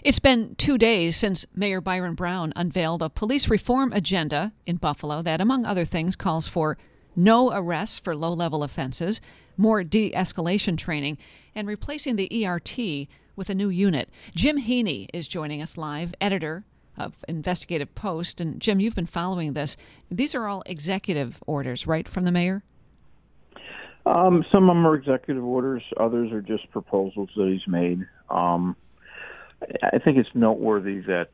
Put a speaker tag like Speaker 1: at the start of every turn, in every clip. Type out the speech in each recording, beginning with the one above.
Speaker 1: It's been 2 days since Mayor Byron Brown unveiled a police reform agenda in Buffalo that, among other things, calls for no arrests for low-level offenses, more de-escalation training, and replacing the ERT with a new unit. Jim Heaney is joining us live, editor of Investigative Post. And Jim, you've been following this. These are all executive orders, right, from the mayor?
Speaker 2: Some of them are executive orders. Others are just proposals that he's made. I think it's noteworthy that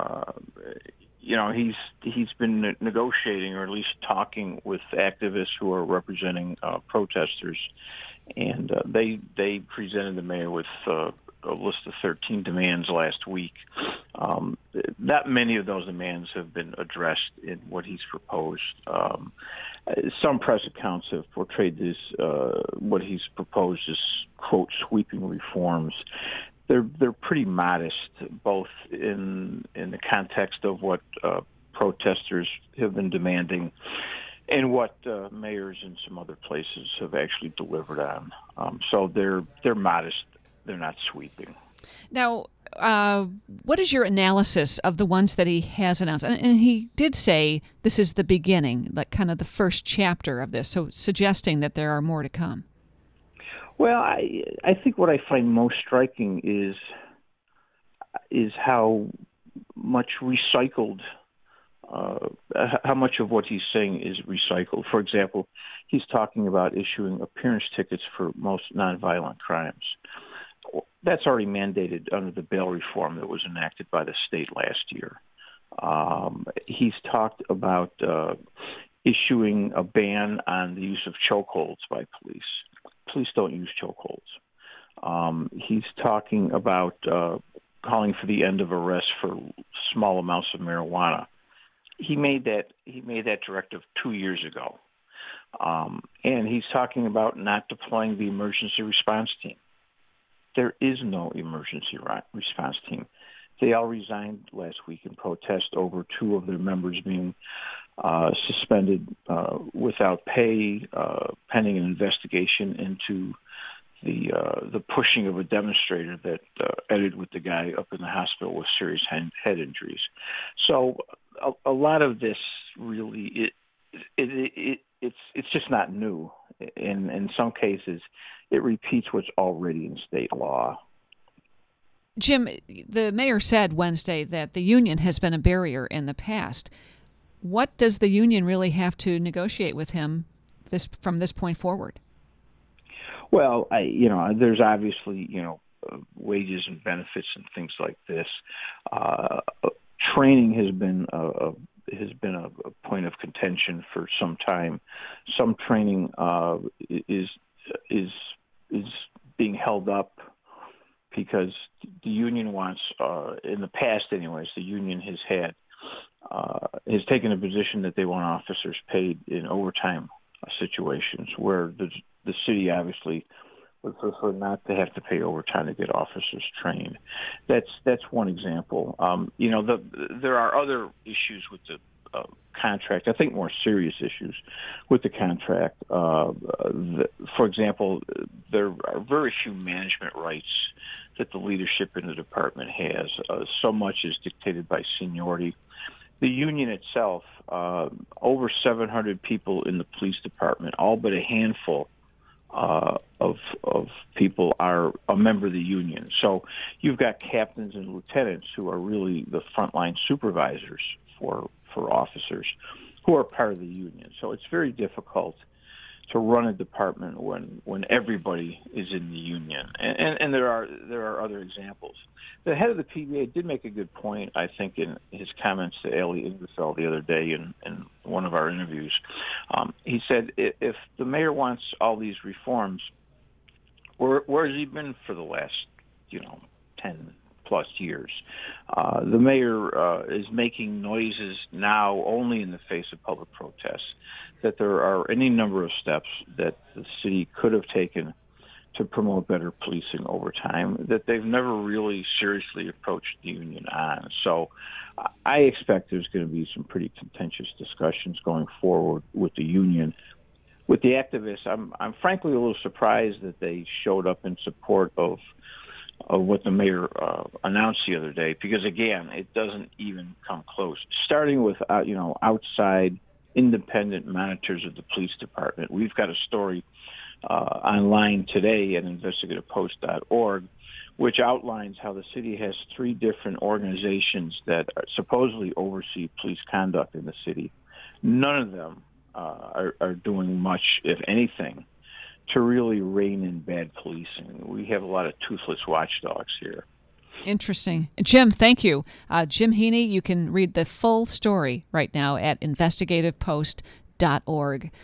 Speaker 2: he's been negotiating, or at least talking with activists who are representing protesters, and they presented the mayor with a list of 13 demands last week. Not many of those demands have been addressed in what he's proposed. Some press accounts have portrayed this what he's proposed as, quote, sweeping reforms. They're pretty modest, both in the context of what protesters have been demanding and what mayors in some other places have actually delivered on. So they're modest. They're not sweeping.
Speaker 1: Now, what is your analysis of the ones that he has announced? And he did say this is the beginning, like kind of the first chapter of this, so suggesting that there are more to come.
Speaker 2: Well, I think what I find most striking is how much recycled, how much of what he's saying is recycled. For example, he's talking about issuing appearance tickets for most nonviolent crimes. That's already mandated under the bail reform that was enacted by the state last year. He's talked about issuing a ban on the use of chokeholds by police. Police don't use chokeholds. He's talking about calling for the end of arrests for small amounts of marijuana. He made that directive 2 years ago, and he's talking about not deploying the emergency response team. There is no emergency response team. They all resigned last week in protest over two of their members being suspended without pay, pending an investigation into the pushing of a demonstrator that ended with the guy up in the hospital with serious head injuries. So a lot of this really it's just not new. In some cases, it repeats what's already in state law.
Speaker 1: Jim, the mayor said Wednesday that the union has been a barrier in the past. What does the union really have to negotiate with him from this point forward?
Speaker 2: Well, there's obviously, wages and benefits and things like this. Training has been a point of contention for some time. Some training is being held up because the union wants, in the past anyways, the union has taken a position that they want officers paid in overtime situations, where the city obviously would prefer not to have to pay overtime to get officers trained. That's one example. There are other issues with the contract. I think more serious issues with the contract. For example, there are very few management rights that the leadership in the department has. So much is dictated by seniority. The union itself, over 700 people in the police department, all but a handful of people are a member of the union. So you've got captains and lieutenants who are really the frontline supervisors for officers who are part of the union. So it's very difficult to run a department when everybody is in the union. And there are other examples. The head of the PBA did make a good point, I think, in his comments to Ali Ingersoll the other day in one of our interviews. He said, if the mayor wants all these reforms, where has he been for the last, 10 plus years? The mayor is making noises now only in the face of public protests, that there are any number of steps that the city could have taken to promote better policing over time that they've never really seriously approached the union on. So I expect there's going to be some pretty contentious discussions going forward with the union. With the activists, I'm frankly a little surprised that they showed up in support of of what the mayor announced the other day, because again, it doesn't even come close. Starting with outside independent monitors of the police department. We've got a story online today at investigativepost.org, which outlines how the city has 3 different organizations that supposedly oversee police conduct in the city. None of them are doing much, if anything, to really rein in bad policing. We have a lot of toothless watchdogs here.
Speaker 1: Interesting. Jim, thank you. Jim Heaney, you can read the full story right now at investigativepost.org.